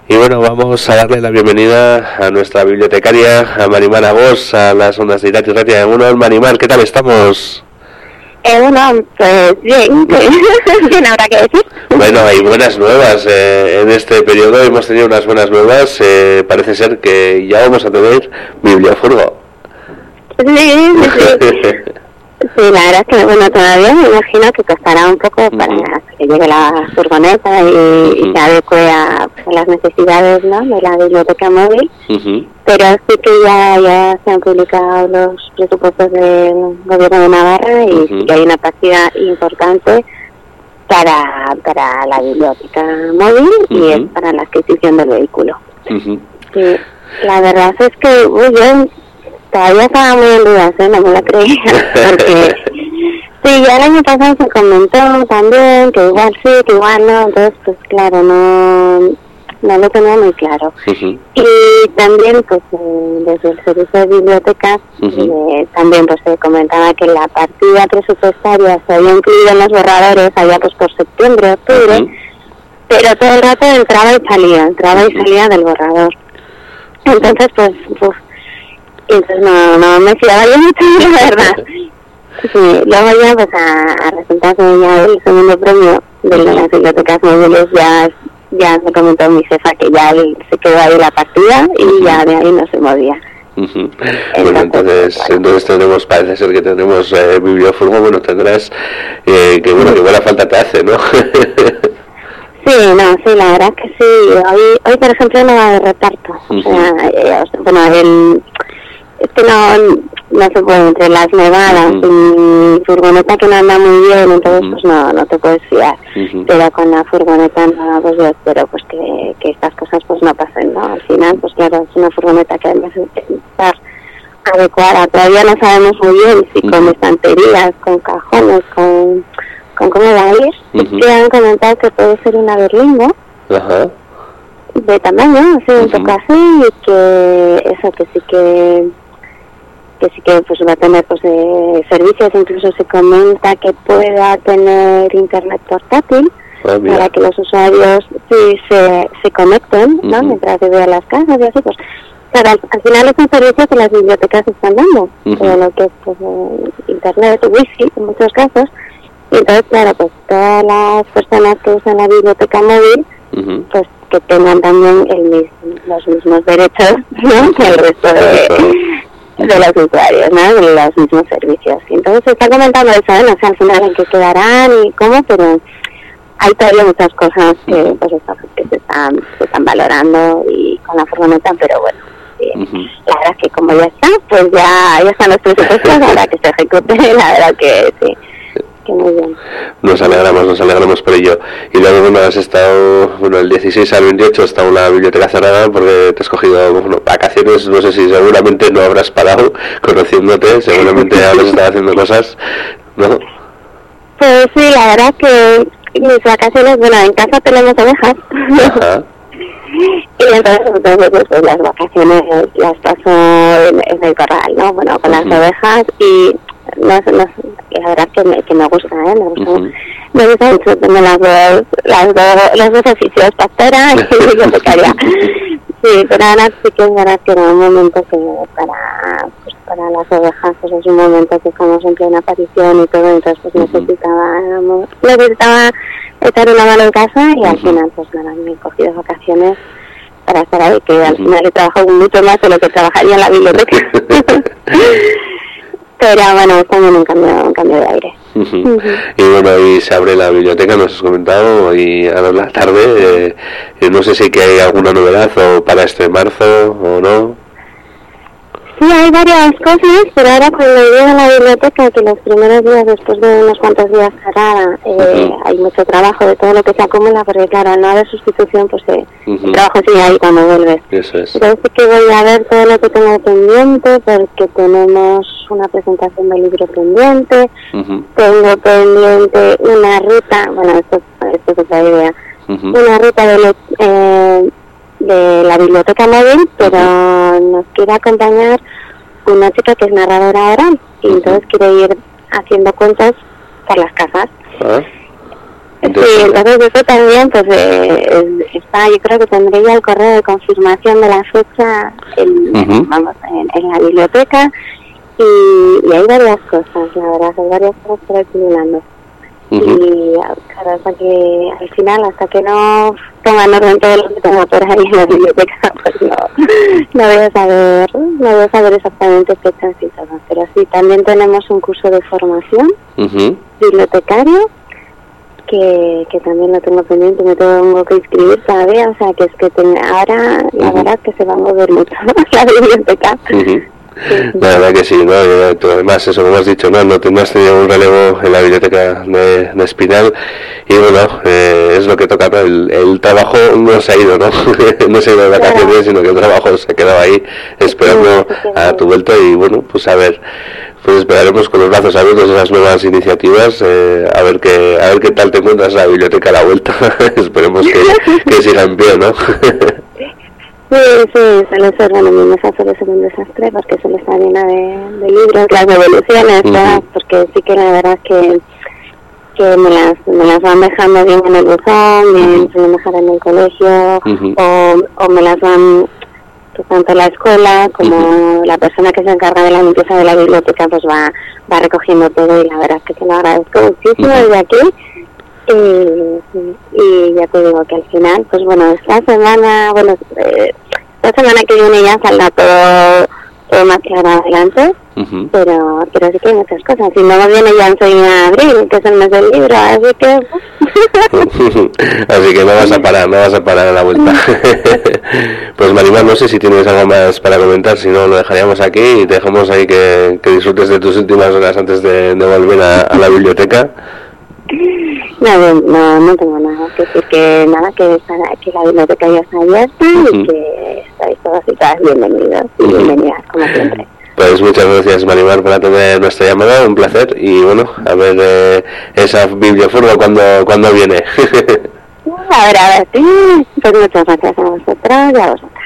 Y bueno, vamos a darle la bienvenida a nuestra bibliotecaria, a Marimar Agós, a las ondas de Irati Ratia. Bueno, Marimar, ¿qué tal estamos? Bueno, pues bien, bien habrá que decir. Bueno, hay buenas nuevas. En este periodo hemos tenido unas buenas nuevas. Parece ser que ya vamos a tener bibliofurgo. Sí. Sí, la verdad es que, bueno, todavía me imagino que costará un poco para que llegue la furgoneta y se adecue a las necesidades, ¿no?, de la biblioteca móvil. Pero sí que ya se han publicado los presupuestos del Gobierno de Navarra y sí que hay una partida importante para la biblioteca móvil y es para la adquisición del vehículo. Sí, la verdad es que yo todavía estaba muy en dudas, no me lo creía, porque sí, ya el año pasado se comentó también que igual sí, que igual no, entonces pues claro, no lo tenía muy claro. Y también pues desde el servicio de bibliotecas también pues se comentaba que la partida presupuestaria se había incluido en los borradores allá pues por septiembre, octubre, pero todo el rato entraba y salía del borrador. Entonces pues entonces no me fiaba yo mucho, la verdad. Sí, luego ya pues a resultar que ya el segundo premio de las bibliotecas móviles ya se comentó mi jefa que ya se quedó ahí la partida y ya de ahí no se movía. Bueno, entonces tenemos, parece ser que tenemos bibliofurgo. Bueno, tendrás que buena falta te hace, ¿no? Sí, la verdad es que sí. Hoy por ejemplo no va a haber reparto. O sea, bueno, es que no se puede, entre las nevadas y furgoneta que no anda muy bien, entonces pues no te puedes fiar. Pero con la furgoneta no, pues yo espero pues que estas cosas pues no pasen, ¿no? Al final pues claro, es una furgoneta que además de estar adecuada, todavía no sabemos muy bien si con estanterías, con cajones, con cómo va a ir. Es que han comentado que puede ser una Berlingo de tamaño, así un poco así, y que sí que pues va a tener pues servicios, incluso se comenta que pueda tener internet portátil para que los usuarios se conecten, ¿no? Mientras se a las casas y así, pues claro, al final es un servicio que las bibliotecas están dando, todo lo que es pues, internet, wifi en muchos casos, y entonces claro, pues todas las personas que usan la biblioteca móvil pues que tengan también los mismos derechos, ¿no?, que el resto de los usuarios, ¿no?, de los mismos servicios. Y entonces se está comentando eso, no sé al final en qué quedarán y cómo, pero hay todavía muchas cosas que pues que se están valorando y con la furgoneta, pero bueno, la verdad es que como ya está, pues ya están los presupuestos, ahora que se ejecute, la verdad que sí. Muy bien. Nos alegramos por ello. Y luego bueno, has estado, el 16 al 28 ha estado la biblioteca cerrada porque te has cogido vacaciones, no sé si seguramente no habrás parado conociéndote, seguramente habrás estado haciendo cosas, ¿no? Pues sí, la verdad que mis vacaciones, bueno, en casa tenemos ovejas. Y entonces pues las vacaciones las paso en el corral, ¿no? Bueno, con las ovejas y la verdad que me gusta, me gusta mucho tener los dos oficios, pastora y bibliotecaria. Sí, pero ahora sí que es verdad que era un momento que para las ovejas pues es un momento que estamos en plena aparición y todo, entonces pues necesitaba echar una mano en casa y al final pues nada, me he cogido vacaciones para estar ahí, que al final he trabajado mucho más de lo que trabajaría en la biblioteca. Pero bueno, es también un cambio de aire. Y bueno, ahí se abre la biblioteca, nos has comentado, y a la tarde, no sé si que hay alguna novedad o para este marzo o no. Sí, hay varias cosas, pero ahora cuando llego a la biblioteca, que los primeros días, después de unos cuantos días cerrada, hay mucho trabajo de todo lo que se acumula, porque claro, al no haber sustitución, pues el trabajo sigue ahí cuando vuelves. Eso es. Entonces sí que voy a ver todo lo que tengo pendiente, porque tenemos una presentación del libro pendiente, tengo pendiente una ruta, bueno, esto es otra idea, una ruta de la biblioteca móvil, pero nos quiere acompañar una chica que es narradora oral y entonces quiere ir haciendo cuentos por las casas. Sí, entonces eso también, pues está, yo creo que tendré ya el correo de confirmación de la fecha en la biblioteca y hay varias cosas, la verdad, hay varias cosas por aquí mirando. Y claro, hasta que no pongan orden todo lo que tengo por ahí en la biblioteca, pues no voy a saber exactamente fechas y todo. Pero sí, también tenemos un curso de formación bibliotecario que también lo tengo pendiente, me tengo que inscribir todavía, o sea que es que ahora la verdad es que se va a mover mucho la biblioteca. La verdad que sí, ¿no? Además, eso como has dicho, no has tenido un relevo en la biblioteca de Espinal y bueno, es lo que toca, ¿no? El trabajo no se ha ido, ¿no? No se ha ido de vacaciones, sino que el trabajo se ha quedado ahí esperando a tu vuelta y bueno, pues a ver, pues esperaremos con los brazos abiertos esas nuevas iniciativas, a ver qué tal te encuentras la biblioteca a la vuelta. Esperemos que siga en pie, ¿no? Sí, suele ser, bueno, mi mesa suele ser un desastre porque suele estar llena de libros, las devoluciones, ¿verdad? Porque sí que la verdad es que me las van dejando bien en el buzón, me suelen dejar en el colegio, o me las van, pues tanto la escuela como la persona que se encarga de la limpieza de la biblioteca pues va recogiendo todo y la verdad es que lo agradezco muchísimo desde aquí. Y ya te digo que al final, pues bueno, esta semana que viene ya saldrá todo más claro adelante, pero sí que hay muchas cosas. Y luego viene ya en abril, que es el mes del libro, así que... Así que no vas a parar a la vuelta. Pues Marimar, no sé si tienes algo más para comentar, si no lo dejaríamos aquí y te dejamos ahí que disfrutes de tus últimas horas antes de volver a la biblioteca. No tengo nada que decir, que la biblioteca ya está abierta y que estáis todos y todas bienvenidos y bienvenidas como siempre. Pues muchas gracias Marimar por atender nuestra llamada, un placer y bueno, a ver esa bibliofurgo cuando viene. A ver, sí, pues muchas gracias a vosotros y a vosotros.